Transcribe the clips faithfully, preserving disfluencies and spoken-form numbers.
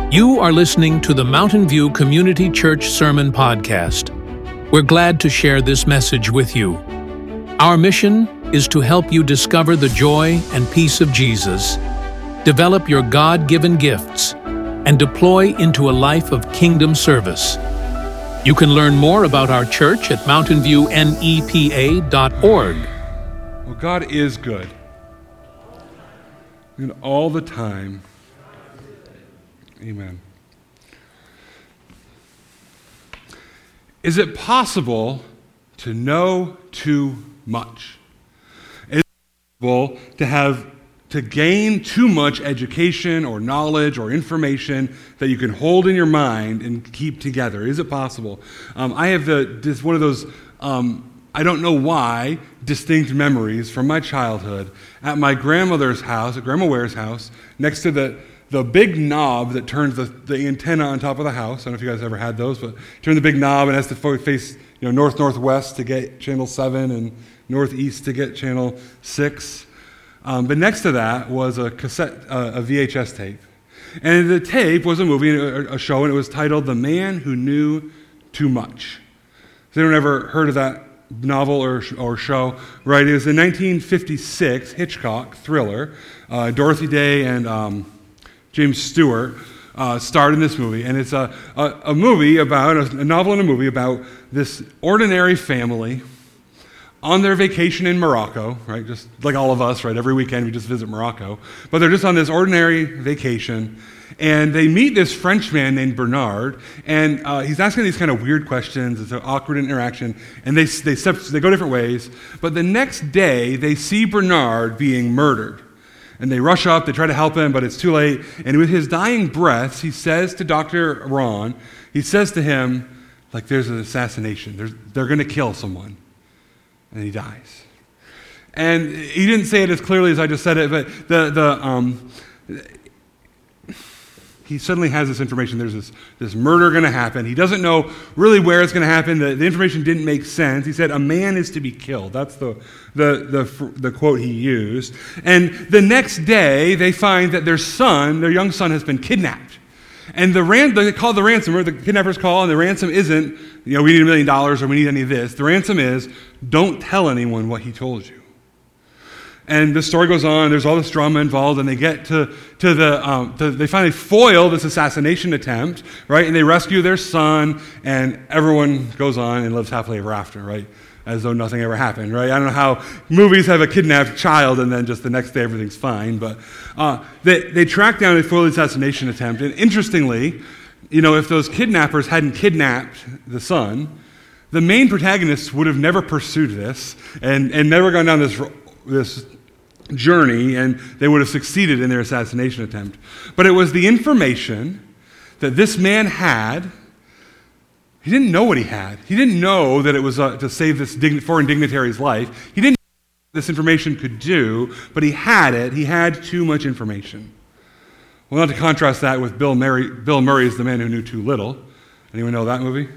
You are listening to the Mountain View Community Church Sermon Podcast. We're glad to share this message with you. Our mission is to help you discover the joy and peace of Jesus, develop your God-given gifts, and deploy into a life of kingdom service. You can learn more about our church at mountain view nepa dot org. Well, God is good. And all the time. Amen. Is it possible to know too much? Is it possible to have to gain too much education or knowledge or information that you can hold in your mind and keep together? Is it possible? Um, I have the this one of those um, I don't know why distinct memories from my childhood at my grandmother's house, at Grandma Ware's house, next to the the big knob that turns the, the antenna on top of the house. I don't know if you guys ever had those, but turn the big knob and it has to face you know north-northwest to get channel seven and northeast to get channel six. Um, but next to that was a cassette, uh, a V H S tape. And the tape was a movie, a, a show, and it was titled The Man Who Knew Too Much. Has anyone ever heard of that novel or, or show? Right, it was a nineteen fifty-six Hitchcock thriller. Uh, Dorothy Day and um, James Stewart uh, starred in this movie, and it's a, a, a movie about, a, a novel and a movie about this ordinary family on their vacation in Morocco, right, just like all of us, right, every weekend we just visit Morocco, but they're just on this ordinary vacation, and they meet this French man named Bernard, and uh, he's asking these kind of weird questions. It's an awkward interaction, and they, they, they go different ways, but the next day they see Bernard being murdered. And they rush up, they try to help him, but it's too late. And with his dying breaths, he says to Doctor Ron, he says to him, like, there's an assassination. There's, they're going to kill someone. And he dies. And he didn't say it as clearly as I just said it, but the the um, he suddenly has this information. There's this, this murder going to happen. He doesn't know really where it's going to happen. The, the information didn't make sense. He said, a man is to be killed. That's the, the, the, the quote he used. And the next day, they find that their son, their young son, has been kidnapped. And the ran- they call the ransomer, the kidnappers call, and the ransom isn't, you know, we need a million dollars or we need any of this. The ransom is, don't tell anyone what he told you. And the story goes on. There's all this drama involved, and they get to to the um, to, they finally foil this assassination attempt, right? And they rescue their son, and everyone goes on and lives happily ever after, right? As though nothing ever happened, right? I don't know how movies have a kidnapped child, and then just the next day everything's fine. But uh, they they track down and foil the assassination attempt, and interestingly, you know, if those kidnappers hadn't kidnapped the son, the main protagonists would have never pursued this and and never gone down this this. journey, and they would have succeeded in their assassination attempt. But it was the information that this man had. He didn't know what he had. He didn't know that it was uh, to save this dign- foreign dignitary's life. He didn't know what this information could do, but he had it. He had too much information. Well, not to contrast that with Bill Murray. Bill Murray is the man who knew too little. Anyone know that movie?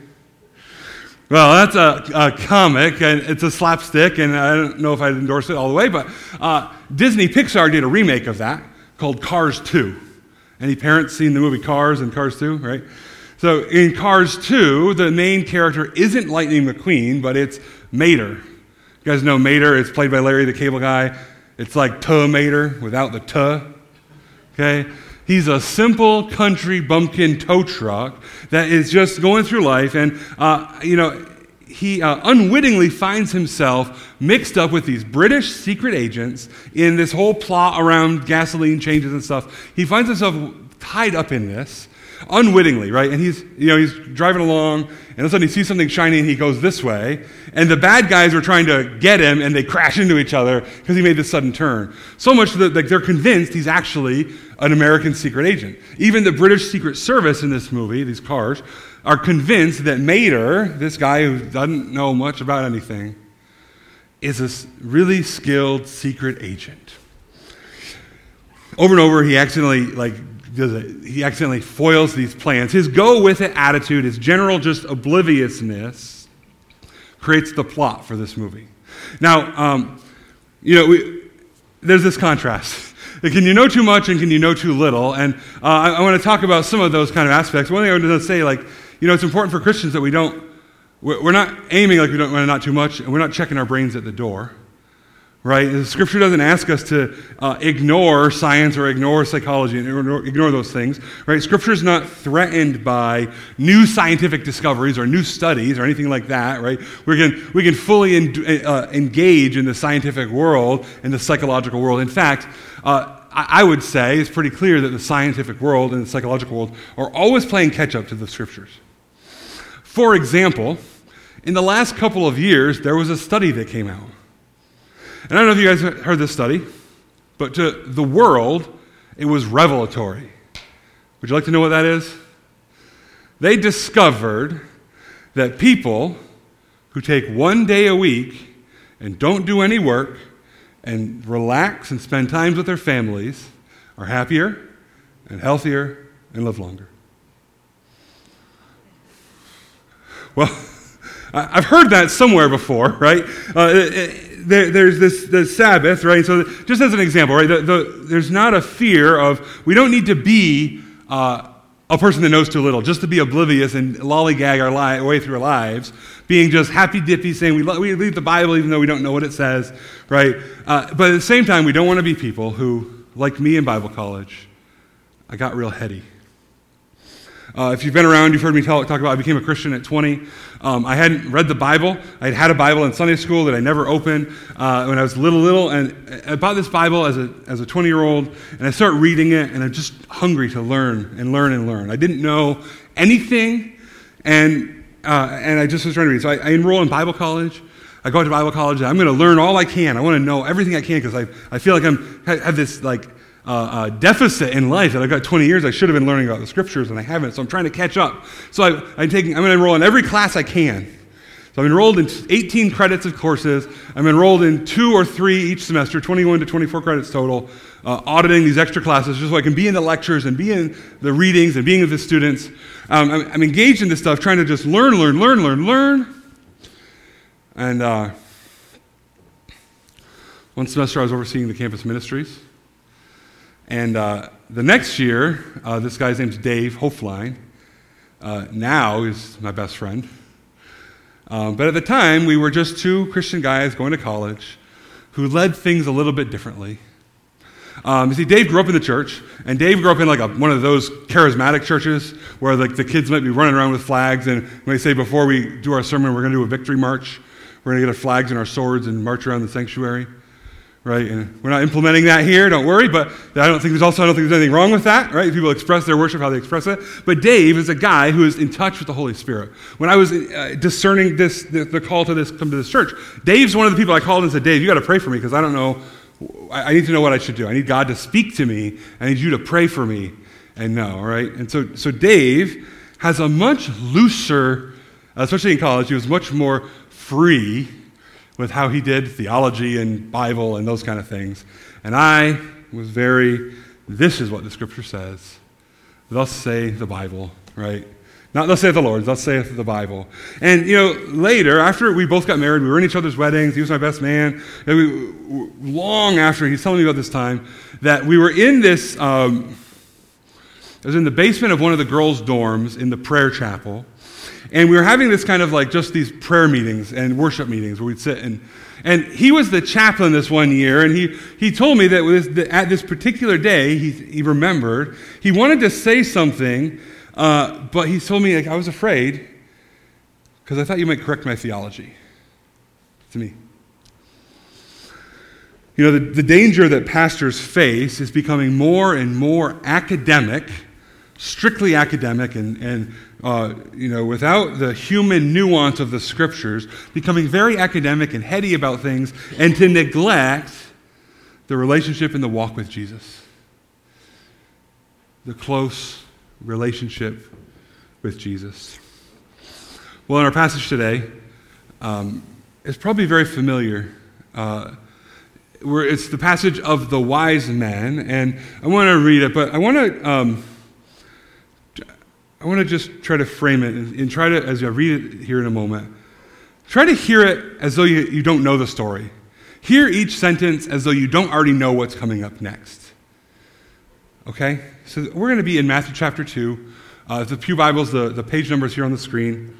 Well, that's a, a comic, and it's a slapstick, and I don't know if I'd endorse it all the way, but uh, Disney Pixar did a remake of that called Cars two. Any parents seen the movie Cars and Cars two, right? So in Cars two, the main character isn't Lightning McQueen, but it's Mater. You guys know Mater. It's played by Larry the Cable Guy. It's like Tuh Mater without the tuh, okay? He's a simple country bumpkin tow truck that is just going through life, and uh, you know he uh, unwittingly finds himself mixed up with these British secret agents in this whole plot around gasoline changes and stuff. He finds himself tied up in this unwittingly, right? And he's you know he's driving along, and all of a sudden he sees something shiny, and he goes this way, and the bad guys are trying to get him, and they crash into each other because he made this sudden turn. So much that like, they're convinced he's actually an American secret agent. Even the British Secret Service in this movie, these Cars, are convinced that Mater, this guy who doesn't know much about anything, is a really skilled secret agent. Over and over, he accidentally like does it. He accidentally foils these plans. His go-with-it attitude, his general just obliviousness, creates the plot for this movie. Now, um, you know, we, there's this contrast. Can you know too much and can you know too little? And uh, I, I want to talk about some of those kind of aspects. One thing I want to say, like, you know, it's important for Christians that we don't, we're not aiming like we don't want not too much, and we're not checking our brains at the door, right? The Scripture doesn't ask us to uh, ignore science or ignore psychology and ignore, ignore those things, right? Scripture is not threatened by new scientific discoveries or new studies or anything like that, right? We can we can fully en- uh, engage in the scientific world and the psychological world. In fact, uh, I, I would say it's pretty clear that the scientific world and the psychological world are always playing catch up to the Scriptures. For example, in the last couple of years, there was a study that came out. And I don't know if you guys heard this study, but to the world, it was revelatory. Would you like to know what that is? They discovered that people who take one day a week and don't do any work and relax and spend time with their families are happier and healthier and live longer. Well, I've heard that somewhere before, right? Uh, there, there's this the Sabbath, right? So just as an example, right? The, the, there's not a fear of, we don't need to be uh, a person that knows too little, just to be oblivious and lollygag our li- way through our lives, being just happy-dippy, saying we, lo- we read the Bible even though we don't know what it says, right? Uh, but at the same time, we don't want to be people who, like me in Bible college, I got real heady. Uh, if you've been around, you've heard me talk, talk about I became a Christian at twenty. Um, I hadn't read the Bible. I had had a Bible in Sunday school that I never opened uh, when I was little, little. And I bought this Bible as a as a twenty-year-old, and I started reading it, and I'm just hungry to learn and learn and learn. I didn't know anything, and uh, and I just was trying to read. So I, I enroll in Bible college. I go to Bible college, and I'm going to learn all I can. I want to know everything I can because I I feel like I'm have this like Uh, uh, deficit in life that I've got twenty years. I should have been learning about the Scriptures, and I haven't, so I'm trying to catch up. So I, I'm taking, I'm going to enroll in every class I can. So I'm enrolled in eighteen credits of courses. I'm enrolled in two or three each semester, twenty-one to twenty-four credits total, uh, auditing these extra classes just so I can be in the lectures and be in the readings and being with the students. Um, I'm, I'm engaged in this stuff, trying to just learn, learn, learn, learn, learn. And uh, one semester I was overseeing the campus ministries. And uh, the next year, uh, this guy's name's Dave Hoflein. Uh, now he's my best friend. Um, but at the time, we were just two Christian guys going to college who led things a little bit differently. Um, you see, Dave grew up in the church, and Dave grew up in like a, one of those charismatic churches where like the kids might be running around with flags, and when they say before we do our sermon, we're going to do a victory march. We're going to get our flags and our swords and march around the sanctuary. Right, and we're not implementing that here, don't worry, but I don't think there's also, I don't think there's anything wrong with that, right? People express their worship how they express it. But Dave is a guy who is in touch with the Holy Spirit. When I was uh, discerning this, the, the call to this, come to this church, Dave's one of the people I called and said, Dave, you got to pray for me because I don't know, I, I need to know what I should do. I need God to speak to me. I need you to pray for me and know, right? And so, so Dave has a much looser, especially in college, he was much more free with how he did theology and Bible and those kind of things. And I was very, this is what the Scripture says. Thus say the Bible, right? Not thus saith the Lord, thus saith the Bible. And, you know, later, after we both got married, we were in each other's weddings, he was my best man, and we, long after, he's telling me about this time, that we were in this, um, I was in the basement of one of the girls' dorms in the prayer chapel, and we were having this kind of like just these prayer meetings and worship meetings where we'd sit and and he was the chaplain this one year, and he he told me that with the, at this particular day he he remembered he wanted to say something, uh, but he told me like I was afraid because I thought you might correct my theology. To me, you know, the, the danger that pastors face is becoming more and more academic, strictly academic, and and. Uh, you know, without the human nuance of the Scriptures, becoming very academic and heady about things, and to neglect the relationship and the walk with Jesus. The close relationship with Jesus. Well, in our passage today, um, it's probably very familiar. Uh, where it's the passage of the wise men, and I want to read it, but I want to... Um, I want to just try to frame it and, and try to, as I read it here in a moment, try to hear it as though you, you don't know the story. Hear each sentence as though you don't already know what's coming up next. Okay? So we're going to be in Matthew chapter two. Uh, the Pew Bibles, the, the page numbers here on the screen.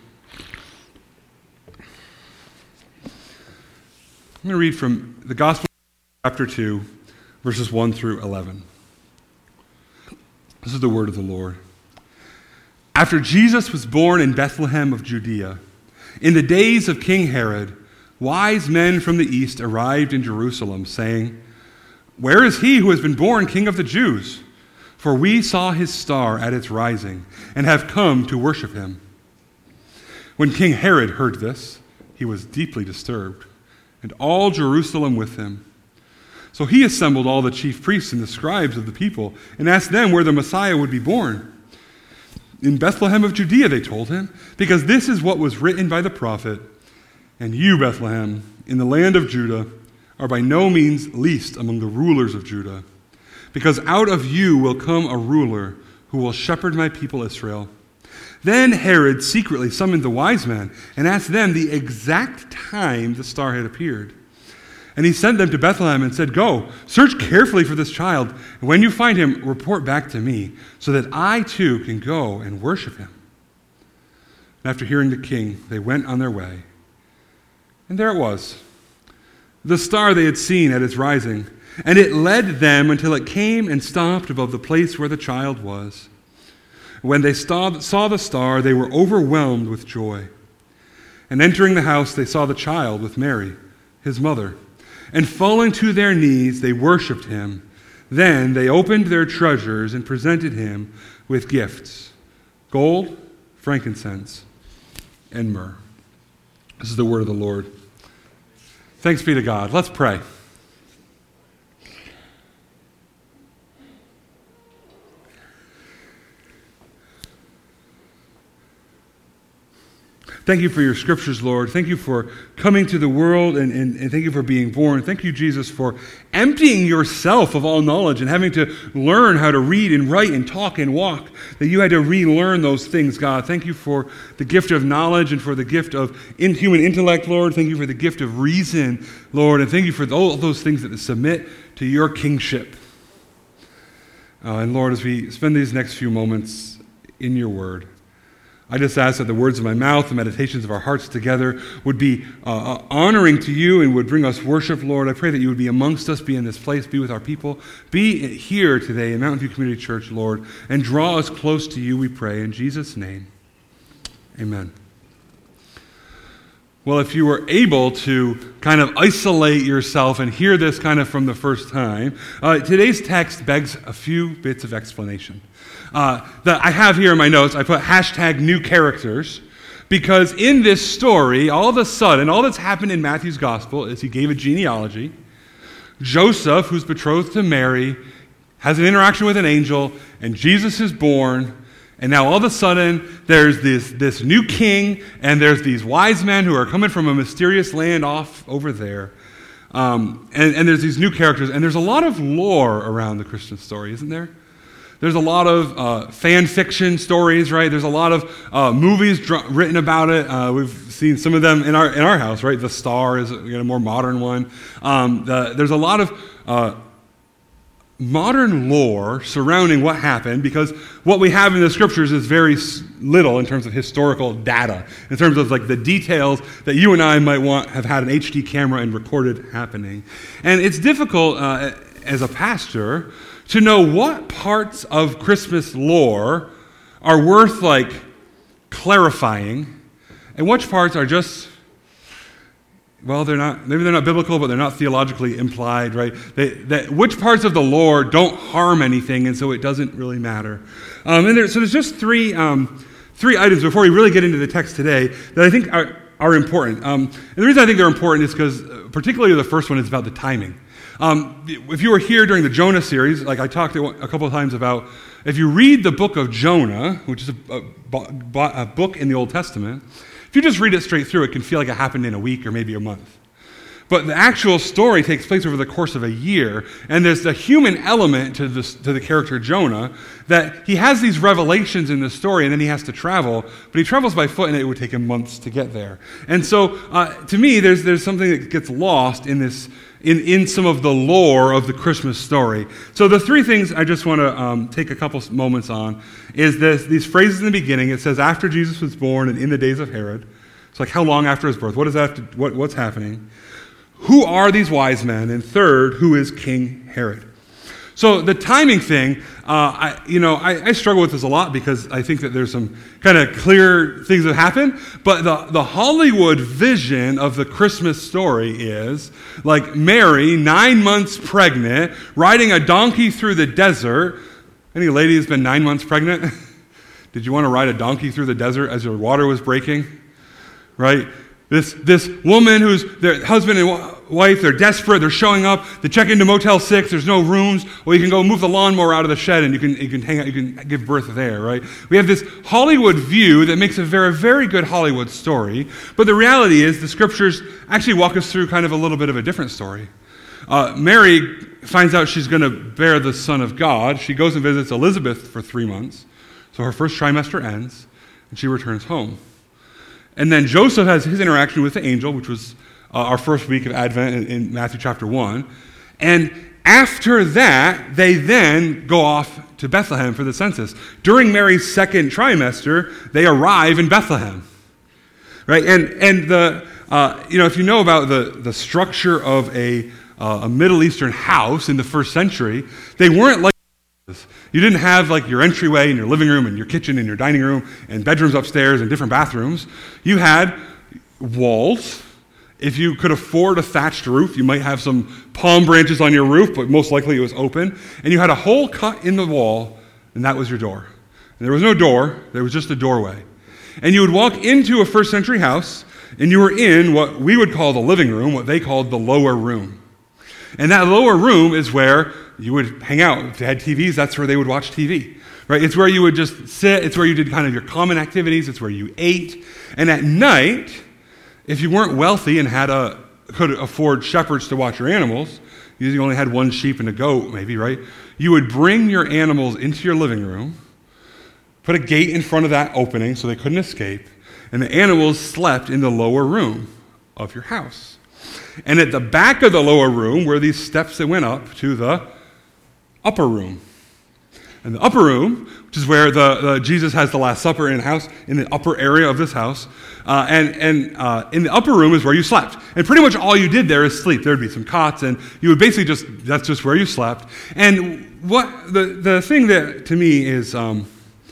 I'm going to read from the Gospel chapter two, verses one through eleven. This is the word of the Lord. After Jesus was born in Bethlehem of Judea, in the days of King Herod, wise men from the east arrived in Jerusalem, saying, "Where is he who has been born King of the Jews? For we saw his star at its rising, and have come to worship him." When King Herod heard this, he was deeply disturbed, and all Jerusalem with him. So he assembled all the chief priests and the scribes of the people, and asked them where the Messiah would be born. "In Bethlehem of Judea," they told him, "because this is what was written by the prophet. And you, Bethlehem, in the land of Judah, are by no means least among the rulers of Judah. Because out of you will come a ruler who will shepherd my people Israel." Then Herod secretly summoned the wise men and asked them the exact time the star had appeared. And he sent them to Bethlehem and said, "Go, search carefully for this child, and when you find him, report back to me, so that I too can go and worship him." And after hearing the king, they went on their way. And there it was, the star they had seen at its rising, and it led them until it came and stopped above the place where the child was. When they saw the star, they were overwhelmed with joy. And entering the house, they saw the child with Mary, his mother. And falling to their knees, they worshipped him. Then they opened their treasures and presented him with gifts: gold, frankincense, and myrrh. This is the word of the Lord. Thanks be to God. Let's pray. Thank you for your scriptures, Lord. Thank you for coming to the world, and, and, and thank you for being born. Thank you, Jesus, for emptying yourself of all knowledge and having to learn how to read and write and talk and walk, that you had to relearn those things, God. Thank you for the gift of knowledge and for the gift of in human intellect, Lord. Thank you for the gift of reason, Lord, and thank you for all those things that submit to your kingship. Uh, and Lord, as we spend these next few moments in your word, I just ask that the words of my mouth, the meditations of our hearts together would be uh, honoring to you and would bring us worship, Lord. I pray that you would be amongst us, be in this place, be with our people, be here today in Mountain View Community Church, Lord, and draw us close to you, we pray. In Jesus' name, amen. Well, if you were able to kind of isolate yourself and hear this kind of from the first time, uh, today's text begs a few bits of explanation. Uh, that I have here in my notes, I put hashtag new characters, because in this story, all of a sudden, all that's happened in Matthew's gospel is he gave a genealogy. Joseph, who's betrothed to Mary, has an interaction with an angel, and Jesus is born. And now all of a sudden, there's this, this new king, and there's these wise men who are coming from a mysterious land off over there. Um, and, and there's these new characters, and there's a lot of lore around the Christian story, isn't there? There's a lot of uh, fan fiction stories, right? There's a lot of uh, movies dr- written about it. Uh, we've seen some of them in our in our house, right? The Star is a, you know, a more modern one. Um, the, there's a lot of uh, modern lore surrounding what happened, because what we have in the scriptures is very little in terms of historical data, in terms of like the details that you and I might want have had an H D camera and recorded happening. And it's difficult uh, as a pastor to know what parts of Christmas lore are worth like clarifying and which parts are just, well, they're not, maybe they're not biblical, but they're not theologically implied, right? They, that, which parts of the lore don't harm anything, and so it doesn't really matter. Um, and there, so there's just three um, three items before we really get into the text today that I think are, are important. Um, and the reason I think they're important is because particularly the first one is about the timing. Um, if you were here during the Jonah series, like I talked a couple of times about, if you read the book of Jonah, which is a, a, a book in the Old Testament, if you just read it straight through, it can feel like it happened in a week or maybe a month. but the actual story takes place over the course of a year, and there's the human element to, this, to the character Jonah, that he has these revelations in the story, and then he has to travel, but he travels by foot, and it would take him months to get there. And so, uh, to me, there's there's something that gets lost in this, in, in some of the lore of the Christmas story. So the three things I just want to um, take a couple moments on is this, these phrases in the beginning. It says, after Jesus was born and in the days of Herod. It's like, how long after his birth? What does that have to, what, what's happening? Who are these wise men? And third, who is King Herod? So the timing thing, uh, I, you know, I, I struggle with this a lot because I think that there's some kind of clear things that happen. But the, the Hollywood vision of the Christmas story is like Mary, nine months pregnant, riding a donkey through the desert. Any lady who's been nine months pregnant? Did you want to ride a donkey through the desert as your water was breaking? Right? This this woman who's their husband and wife, they're desperate, they're showing up, they check into Motel six, there's no rooms, well, you can go move the lawnmower out of the shed and you can you can hang out, you can give birth there, right? We have this Hollywood view that makes a very, very good Hollywood story, but the reality is the scriptures actually walk us through kind of a little bit of a different story. Uh, Mary finds out she's going to bear the Son of God. She goes and visits Elizabeth for three months, so her first trimester ends, and she returns home. And then Joseph has his interaction with the angel, which was uh, our first week of Advent in, in Matthew chapter one. And after that, they then go off to Bethlehem for the census. During Mary's second trimester, they arrive in Bethlehem, right? And and the uh, you know if you know about the the structure of a uh, a Middle Eastern house in the first century, they weren't like. You didn't have like your entryway and your living room and your kitchen and your dining room and bedrooms upstairs and different bathrooms. You had walls. If you could afford a thatched roof, you might have some palm branches on your roof, but most likely it was open. And you had a hole cut in the wall, and that was your door. And there was no door, there was just a doorway. And you would walk into a first century house, and you were in what we would call the living room, what they called the lower room. And that lower room is where you would hang out. If they had T Vs, that's where they would watch T V. Right? It's where you would just sit. It's where you did kind of your common activities. It's where you ate. And at night, if you weren't wealthy and had a could afford shepherds to watch your animals, you only had one sheep and a goat, maybe, right? You would bring your animals into your living room, put a gate in front of that opening so they couldn't escape, and the animals slept in the lower room of your house. And at the back of the lower room were these steps that went up to the upper room. And the upper room, which is where the, the Jesus has the Last Supper in the house, in the upper area of this house, uh, and and uh, in the upper room is where you slept. And pretty much all you did there is sleep. There would be some cots, and you would basically just, that's just where you slept. And what the, the thing that to me is um,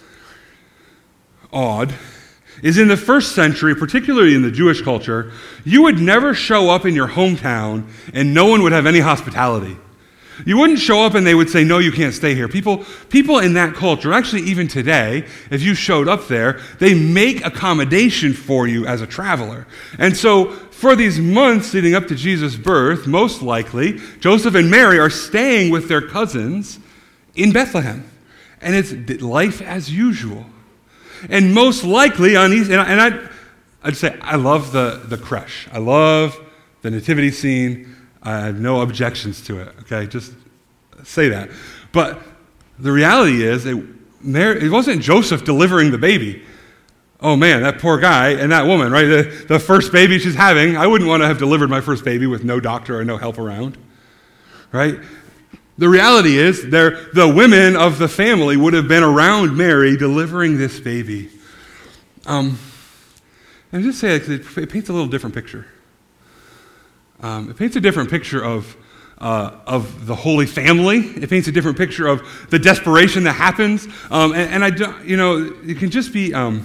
odd is in the first century, particularly in the Jewish culture, you would never show up in your hometown and no one would have any hospitality. You wouldn't show up and they would say, no, you can't stay here. People, people in that culture, actually even today, if you showed up there, they make accommodation for you as a traveler. And so for these months leading up to Jesus' birth, most likely, Joseph and Mary are staying with their cousins in Bethlehem. And it's life as usual. And most likely on these, and, I, and I'd, I'd say I love the, the creche. I love the nativity scene. I have no objections to it, okay? Just say that. But the reality is, it, Mary, it wasn't Joseph delivering the baby. Oh man, that poor guy and that woman, right? The, the first baby she's having, I wouldn't want to have delivered my first baby with no doctor or no help around, right? The reality is, the women of the family would have been around Mary delivering this baby. Um, and just say it, it paints a little different picture. Um, it paints a different picture of uh, of the Holy Family. It paints a different picture of the desperation that happens. Um, and, and I, don't, you know, it can just be. Um,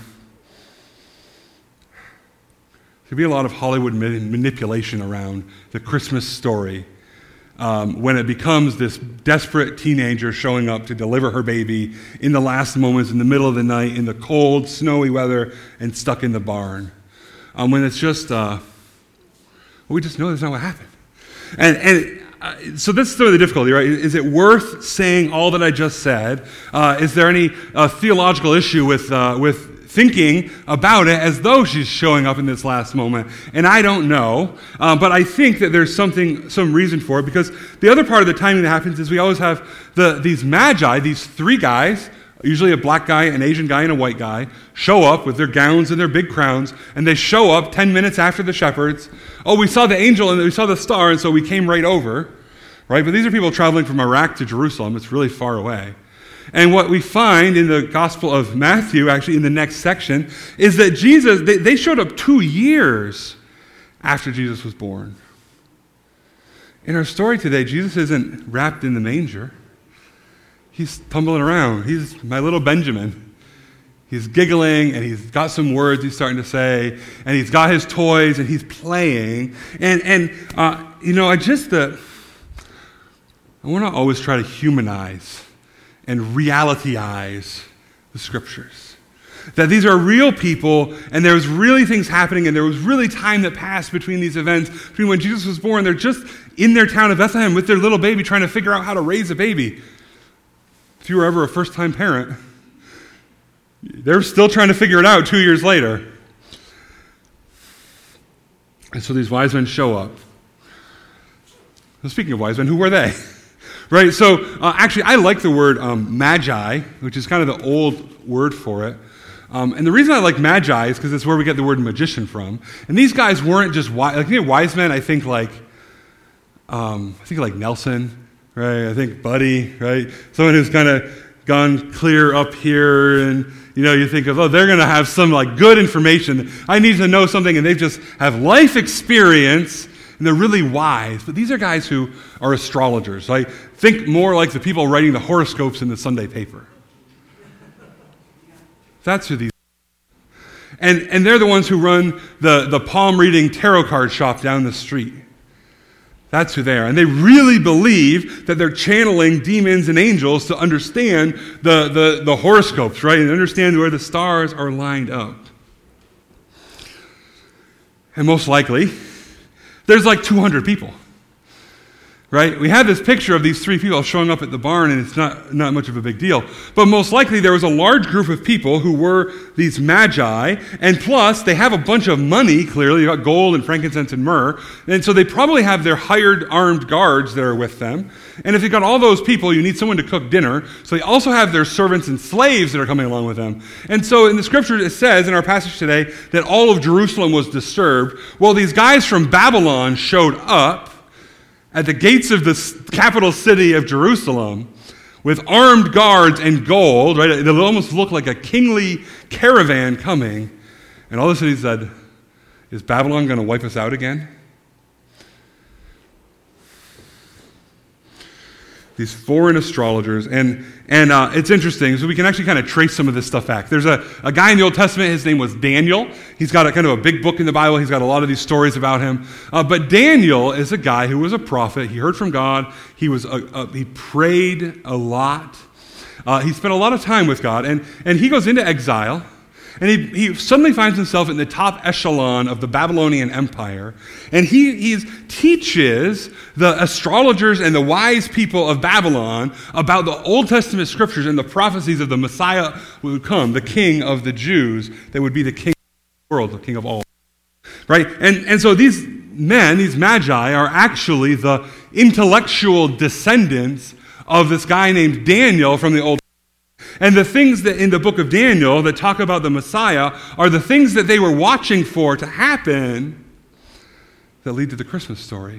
there can be a lot of Hollywood manipulation around the Christmas story. Um, when it becomes this desperate teenager showing up to deliver her baby in the last moments, in the middle of the night, in the cold, snowy weather, and stuck in the barn. Um, when it's just, uh, well, we just know that's not what happened. And, and uh, so this is sort of the difficulty, right? Is it worth saying all that I just said? Uh, is there any uh, theological issue with uh, with thinking about it as though she's showing up in this last moment. And I don't know, uh, but I think that there's something, some reason for it, because the other part of the timing that happens is we always have the these magi, these three guys, usually a black guy, an Asian guy, and a white guy, show up with their gowns and their big crowns, and they show up ten minutes after the shepherds. Oh, we saw the angel and we saw the star, and so we came right over, right? But these are people traveling from Iraq to Jerusalem. It's really far away. And what we find in the Gospel of Matthew, actually in the next section, is that Jesus, they, they showed up two years after Jesus was born. In our story today, Jesus isn't wrapped in the manger. He's tumbling around. He's my little Benjamin. He's giggling, and he's got some words he's starting to say, and he's got his toys, and he's playing. And, and uh, you know, I just, uh, I want to always try to humanize and realityize the Scriptures. That these are real people, and there was really things happening, and there was really time that passed between these events, between when Jesus was born. They're just in their town of Bethlehem with their little baby trying to figure out how to raise a baby. If you were ever a first-time parent, they're still trying to figure it out two years later. And so these wise men show up. Well, speaking of wise men, who were they? Right, so uh, actually I like the word um, magi, which is kind of the old word for it. Um, and the reason I like magi is because it's where we get the word magician from. And these guys weren't just wise, like, you know, wise men, I think like, um, I think like Nelson, right? I think Buddy, right? Someone who's kind of gone clear up here, and you know, you think of, oh, they're going to have some like good information. I need to know something, and they just have life experience, and they're really wise. But these are guys who are astrologers. I think more like the people writing the horoscopes in the Sunday paper. That's who these are. And, and they're the ones who run the, the palm reading tarot card shop down the street. That's who they are. And they really believe that they're channeling demons and angels to understand the, the, the horoscopes, right? And understand where the stars are lined up. And most likely, there's like two hundred people, right? We have this picture of these three people showing up at the barn, and it's not, not much of a big deal. But most likely there was a large group of people who were these magi, and plus they have a bunch of money, clearly. You got gold and frankincense and myrrh, and so they probably have their hired armed guards that are with them. And if you've got all those people, you need someone to cook dinner, so they also have their servants and slaves that are coming along with them. And so in the scripture it says, in our passage today, that all of Jerusalem was disturbed. Well, these guys from Babylon showed up at the gates of the capital city of Jerusalem with armed guards and gold, right? It almost looked like a kingly caravan coming. And all of a sudden he said, is Babylon going to wipe us out again? These foreign astrologers, and and uh, it's interesting, so we can actually kind of trace some of this stuff back. There's a, a guy in the Old Testament, his name was Daniel. He's got a kind of a big book in the Bible. He's got a lot of these stories about him. Uh, but Daniel is a guy who was a prophet. He heard from God. He was a, a, he prayed a lot. Uh, he spent a lot of time with God, and, and he goes into exile. And he, he suddenly finds himself in the top echelon of the Babylonian Empire. And he he's, teaches the astrologers and the wise people of Babylon about the Old Testament scriptures and the prophecies of the Messiah who would come, the King of the Jews, that would be the King of the world, the King of all. Right? And, and so these men, these magi, are actually the intellectual descendants of this guy named Daniel from the Old Testament. And the things that in the book of Daniel that talk about the Messiah are the things that they were watching for to happen that lead to the Christmas story.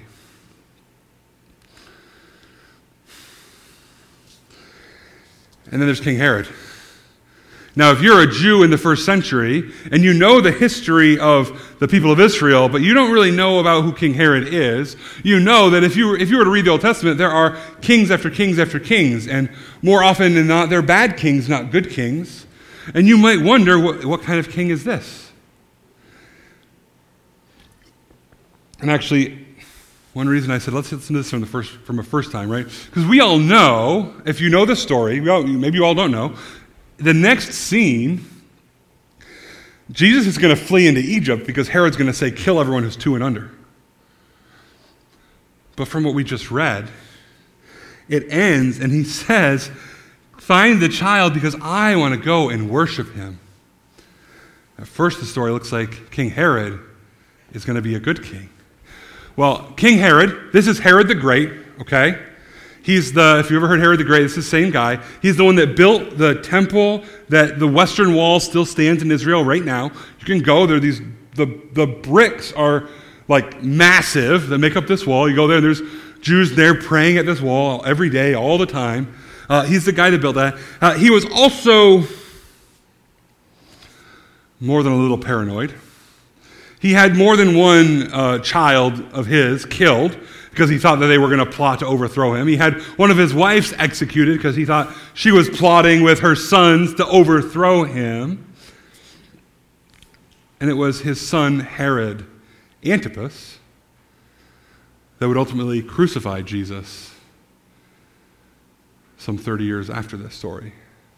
And then there's King Herod. Now, if you're a Jew in the first century and you know the history of the people of Israel, but you don't really know about who King Herod is, you know that if you were, if you were to read the Old Testament, there are kings after kings after kings, and more often than not, they're bad kings, not good kings. And you might wonder, what, what kind of king is this? And actually, one reason I said, let's listen to this from the first from a first time, right? Because we all know, if you know the story, we all, maybe you all don't know, the next scene, Jesus is going to flee into Egypt because Herod's going to say, kill everyone who's two and under. But from what we just read, it ends and he says, find the child because I want to go and worship him. At first, the story looks like King Herod is going to be a good king. Well, King Herod, this is Herod the Great, okay? He's the, if you ever heard Herod the Great, it's the same guy. He's the one that built the temple that the Western Wall still stands in Israel right now. You can go there. These the the bricks are like massive that make up this wall. You go there, and there's Jews there praying at this wall every day, all the time. Uh, he's the guy that built that. Uh, he was also more than a little paranoid. He had more than one uh, child of his killed because he thought that they were going to plot to overthrow him. He had one of his wives executed because he thought she was plotting with her sons to overthrow him. And it was his son Herod Antipas that would ultimately crucify Jesus some thirty years after this story.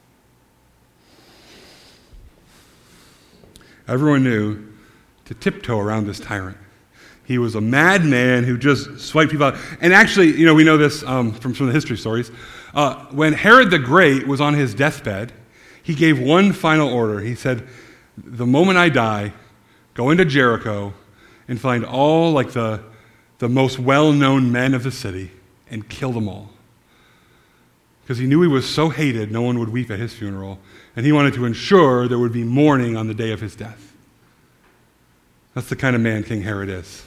Everyone knew to tiptoe around this tyrant. He was a madman who just swiped people out. And actually, you know, we know this um, from some of the history stories. Uh, when Herod the Great was on his deathbed, he gave one final order. He said, the moment I die, go into Jericho and find all like the, the most well-known men of the city and kill them all. Because he knew he was so hated, no one would weep at his funeral. And he wanted to ensure there would be mourning on the day of his death. That's the kind of man King Herod is.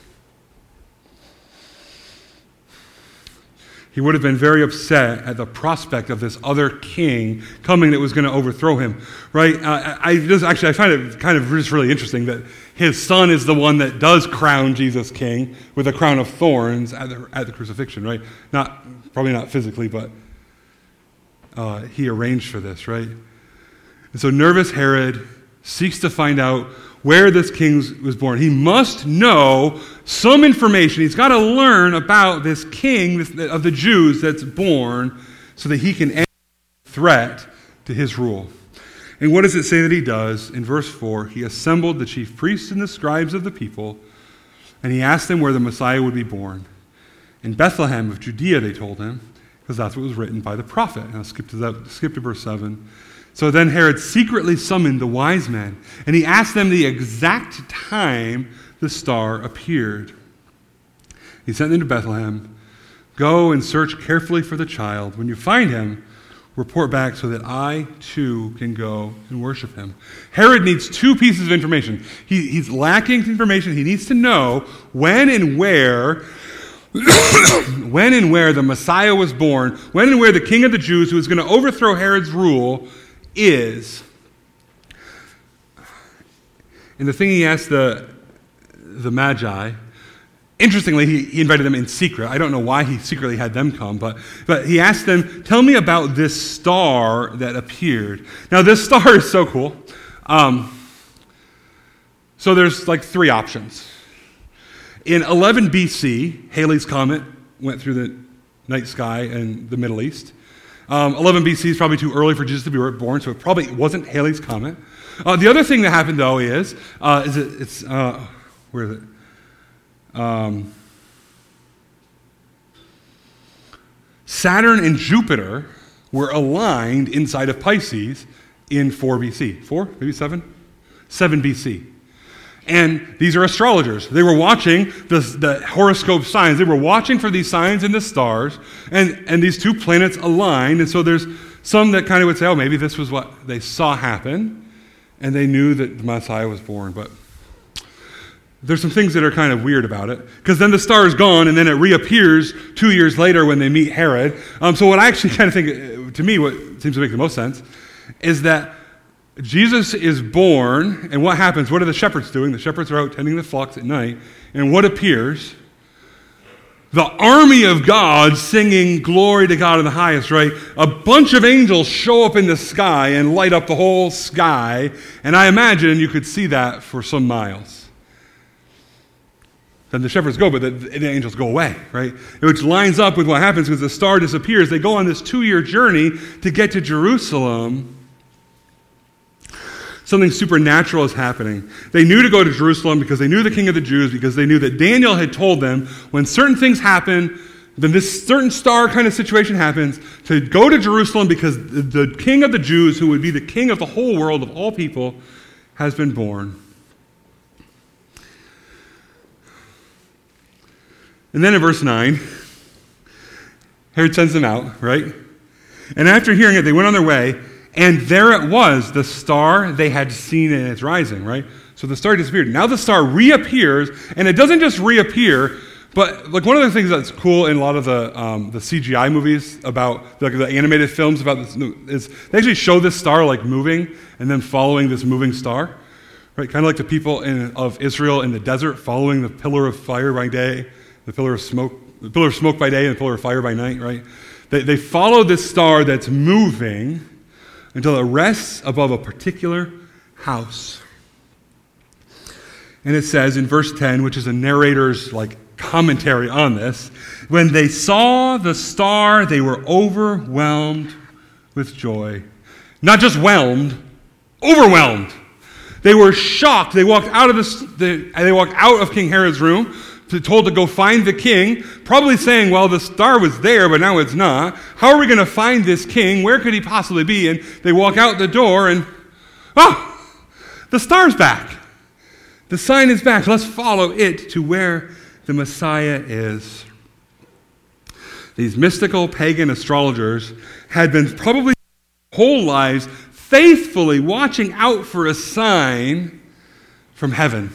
He would have been very upset at the prospect of this other king coming that was going to overthrow him, right? Uh, I just actually I find it kind of just really interesting that his son is the one that does crown Jesus king with a crown of thorns at the at the crucifixion, right? Not probably not physically, but uh, he arranged for this, right? And so nervous Herod seeks to find out where this king was born. He must know some information. He's got to learn about this king of the Jews that's born so that he can end the threat to his rule. And what does it say that he does? In verse four, he assembled the chief priests and the scribes of the people, and he asked them where the Messiah would be born. In Bethlehem of Judea, they told him, because that's what was written by the prophet. And I'll skip to, that, skip to verse seven. So then Herod secretly summoned the wise men, and he asked them the exact time the star appeared. He sent them to Bethlehem. Go and search carefully for the child. When you find him, report back so that I too can go and worship him. Herod needs two pieces of information. He, he's lacking information. He needs to know when and where when and where the Messiah was born, when and where the king of the Jews who was going to overthrow Herod's rule is. And the thing he asked the, the Magi, interestingly, he, he invited them in secret. I don't know why he secretly had them come, but, but he asked them, tell me about this star that appeared. Now, this star is so cool. Um, so there's like three options. In eleven B C, Halley's Comet went through the night sky in the Middle East. Um, eleven B C is probably too early for Jesus to be born, so it probably wasn't Halley's Comet. Uh, the other thing that happened, though, is, uh, is it, it's, uh, where is it? Um, Saturn and Jupiter were aligned inside of Pisces in four B C. four? Maybe seven? seven B C. And these are astrologers. They were watching the, the horoscope signs. They were watching for these signs in the stars, and, and these two planets aligned. And so there's some that kind of would say, oh, maybe this was what they saw happen, and they knew that the Messiah was born. But there's some things that are kind of weird about it, because then the star is gone, and then it reappears two years later when they meet Herod. Um, so what I actually kind of think, to me, what seems to make the most sense is that Jesus is born, and what happens? What are the shepherds doing? The shepherds are out tending the flocks at night, and what appears? The army of God singing glory to God in the highest, right? A bunch of angels show up in the sky and light up the whole sky, and I imagine you could see that for some miles. Then the shepherds go, but the, the angels go away, right? Which lines up with what happens because the star disappears. They go on this two-year journey to get to Jerusalem. Something supernatural is happening. They knew to go to Jerusalem because they knew the King of the Jews, because they knew that Daniel had told them when certain things happen, then this certain star kind of situation happens, to go to Jerusalem because the, the King of the Jews, who would be the King of the whole world, of all people, has been born. And then in verse nine, Herod sends them out, right? And after hearing it, they went on their way, and there it was, the star they had seen in its rising, right? So the star disappeared. Now the star reappears, and it doesn't just reappear, but like one of the things that's cool in a lot of the um, the C G I movies about like the animated films about this is they actually show this star like moving and then following this moving star, right? Kind of like the people in, of Israel in the desert following the pillar of fire by day, the pillar of smoke, the pillar of smoke by day, and the pillar of fire by night, right? They they follow this star that's moving until it rests above a particular house. And it says in verse ten, which is a narrator's like commentary on this, when they saw the star, they were overwhelmed with joy. Not just whelmed, overwhelmed. They were shocked. They walked out of the, the they walked out of King Herod's room, told to go find the king, probably saying, well, the star was there, but now it's not. How are we going to find this king? Where could he possibly be? And they walk out the door and, oh, the star's back. The sign is back. Let's follow it to where the Messiah is. These mystical pagan astrologers had been probably their whole lives faithfully watching out for a sign from heaven.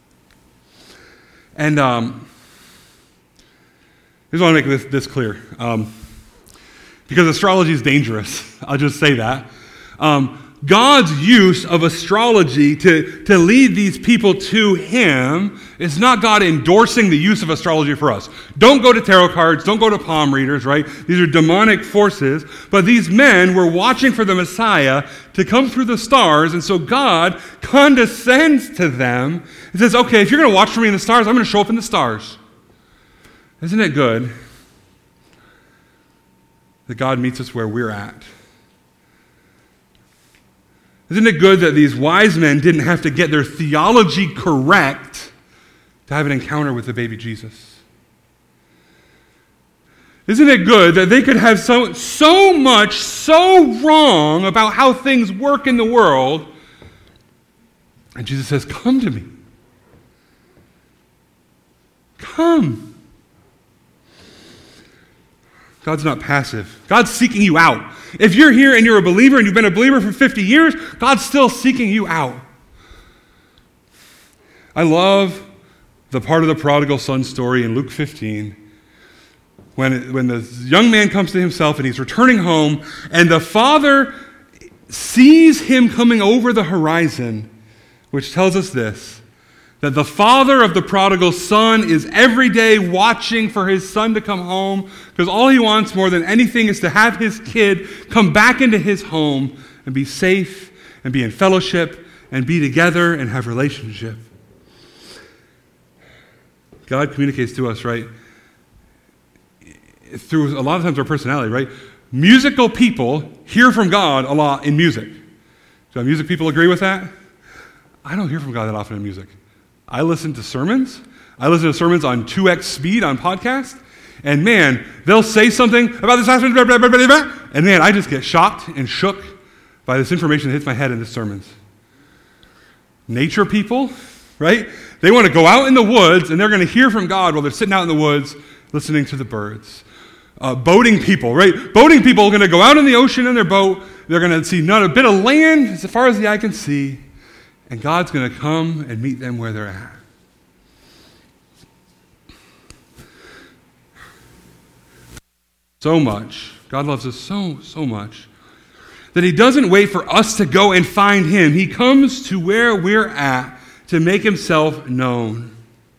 And um, I just want to make this, this clear. Um, because astrology is dangerous. I'll just say that. Um, God's use of astrology to, to lead these people to Him is not God endorsing the use of astrology for us. Don't go to tarot cards. Don't go to palm readers, right? These are demonic forces. But these men were watching for the Messiah to come through the stars, and so God condescends to them and says, okay, if you're going to watch for me in the stars, I'm going to show up in the stars. Isn't it good that God meets us where we're at? Isn't it good that these wise men didn't have to get their theology correct to have an encounter with the baby Jesus? Isn't it good that they could have so, so much so wrong about how things work in the world, and Jesus says, come to me. Come. God's not passive. God's seeking you out. If you're here and you're a believer and you've been a believer for fifty years, God's still seeking you out. I love the part of the prodigal son story in Luke fifteen when, it, when the young man comes to himself and he's returning home and the father sees him coming over the horizon, which tells us this, that the father of the prodigal son is every day watching for his son to come home because all he wants more than anything is to have his kid come back into his home and be safe and be in fellowship and be together and have relationship. God communicates to us, right, through a lot of times our personality, right? Musical people hear from God a lot in music. Do music people agree with that? I don't hear from God that often in music. I listen to sermons. I listen to sermons on two x speed on podcast. And man, they'll say something about this happening, blah, blah, blah, blah, blah, and man, I just get shocked and shook by this information that hits my head in the sermons. Nature people, right? They want to go out in the woods and they're going to hear from God while they're sitting out in the woods listening to the birds. Uh, boating people, right? Boating people are going to go out in the ocean in their boat. They're going to see not a bit of land as far as the eye can see. And God's going to come and meet them where they're at. So much. God loves us so, so much that He doesn't wait for us to go and find Him. He comes to where we're at to make Himself known.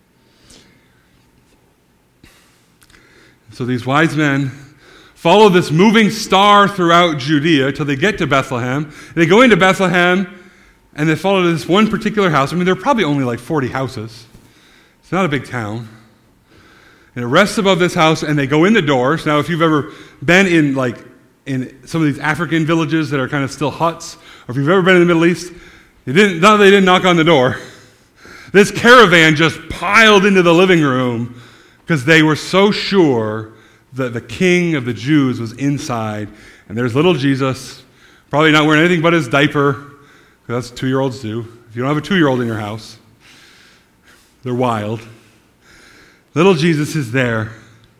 So these wise men follow this moving star throughout Judea till they get to Bethlehem. They go into Bethlehem and they follow this one particular house. I mean, there are probably only like forty houses. It's not a big town. And it rests above this house, and they go in the doors. Now, if you've ever been in like in some of these African villages that are kind of still huts, or if you've ever been in the Middle East, they didn't, no, they didn't knock on the door. This caravan just piled into the living room because they were so sure that the King of the Jews was inside. And there's little Jesus, probably not wearing anything but his diaper, because that's what two-year-olds do. If you don't have a two-year-old in your house, they're wild. Little Jesus is there.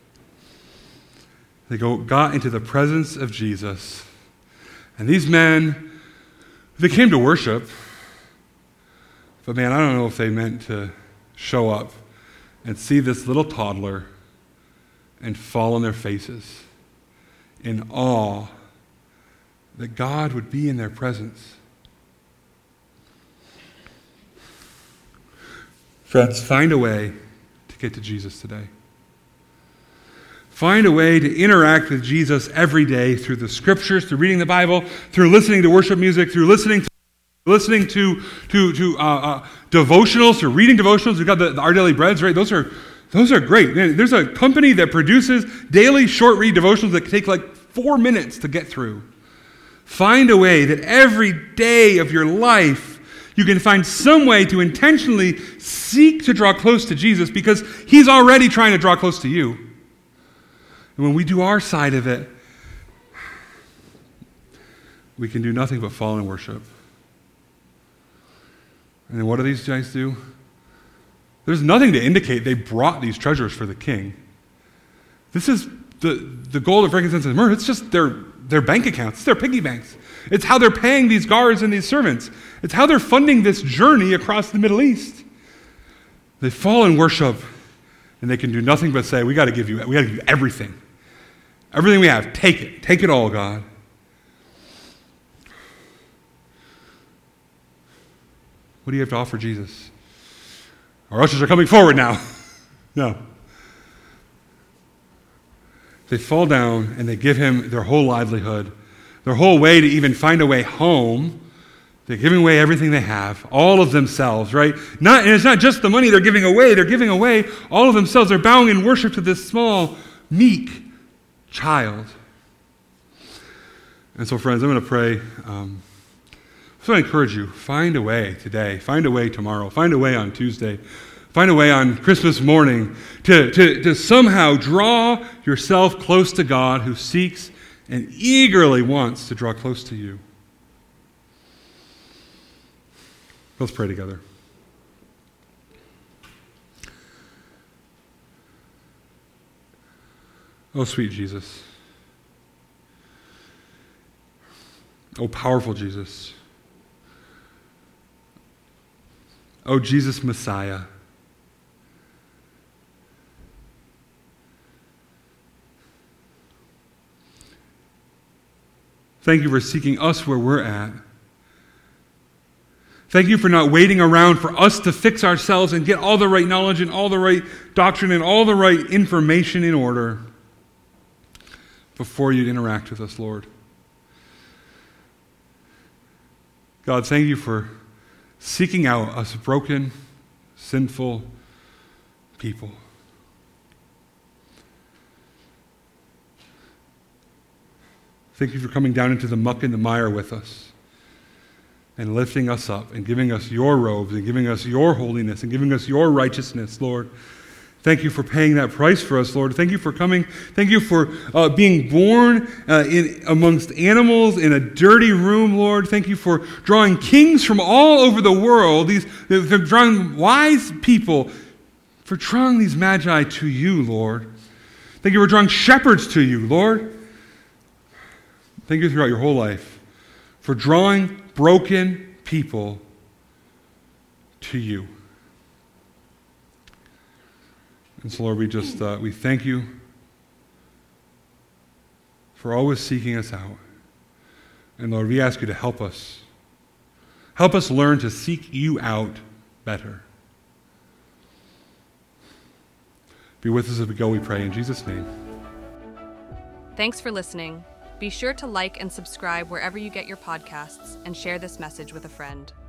They go got into the presence of Jesus. And these men, they came to worship. But man, I don't know if they meant to show up and see this little toddler and fall on their faces in awe that God would be in their presence. Friends, find a way to get to Jesus today. Find a way to interact with Jesus every day through the scriptures, through reading the Bible, through listening to worship music, through listening to listening to to to uh, uh, devotionals, through reading devotionals. We've got the, the Our Daily Breads, right? Those are those are great. Man, there's a company that produces daily short read devotionals that take like four minutes to get through. Find a way that every day of your life you can find some way to intentionally seek to draw close to Jesus, because he's already trying to draw close to you. And when we do our side of it, we can do nothing but fall in worship. And then what do these guys do? There's nothing to indicate they brought these treasures for the king. This is the, the gold of frankincense and myrrh. It's just their, their bank accounts. It's their piggy banks. It's how they're paying these guards and these servants. It's how they're funding this journey across the Middle East. They fall in worship, and they can do nothing but say, we got to give you, we got to give you everything. Everything we have, take it. Take it all, God. What do you have to offer Jesus? Our ushers are coming forward now. No. They fall down and they give him their whole livelihood, their whole way to even find a way home. They're giving away everything they have, all of themselves, right? Not, and it's not just the money they're giving away. They're giving away all of themselves. They're bowing in worship to this small, meek child. And so, friends, I'm going to pray. Um, So I encourage you, find a way today, find a way tomorrow, find a way on Tuesday, find a way on Christmas morning to, to, to somehow draw yourself close to God, who seeks and eagerly wants to draw close to you. Let's pray together. Oh, sweet Jesus. Oh, powerful Jesus. Oh, Jesus Messiah. Thank you for seeking us where we're at. Thank you for not waiting around for us to fix ourselves and get all the right knowledge and all the right doctrine and all the right information in order before you'd interact with us, Lord. God, thank you for seeking out us broken, sinful people. Thank you for coming down into the muck and the mire with us and lifting us up and giving us your robes and giving us your holiness and giving us your righteousness, Lord. Thank you for paying that price for us, Lord. Thank you for coming. Thank you for uh, being born uh, in amongst animals in a dirty room, Lord. Thank you for drawing kings from all over the world, these for drawing wise people, for drawing these magi to you, Lord. Thank you for drawing shepherds to you, Lord. Thank you throughout your whole life for drawing broken people to you. And so, Lord, we just, uh, we thank you for always seeking us out. And Lord, we ask you to help us. Help us learn to seek you out better. Be with us as we go, we pray, in Jesus' name. Thanks for listening. Be sure to like and subscribe wherever you get your podcasts and share this message with a friend.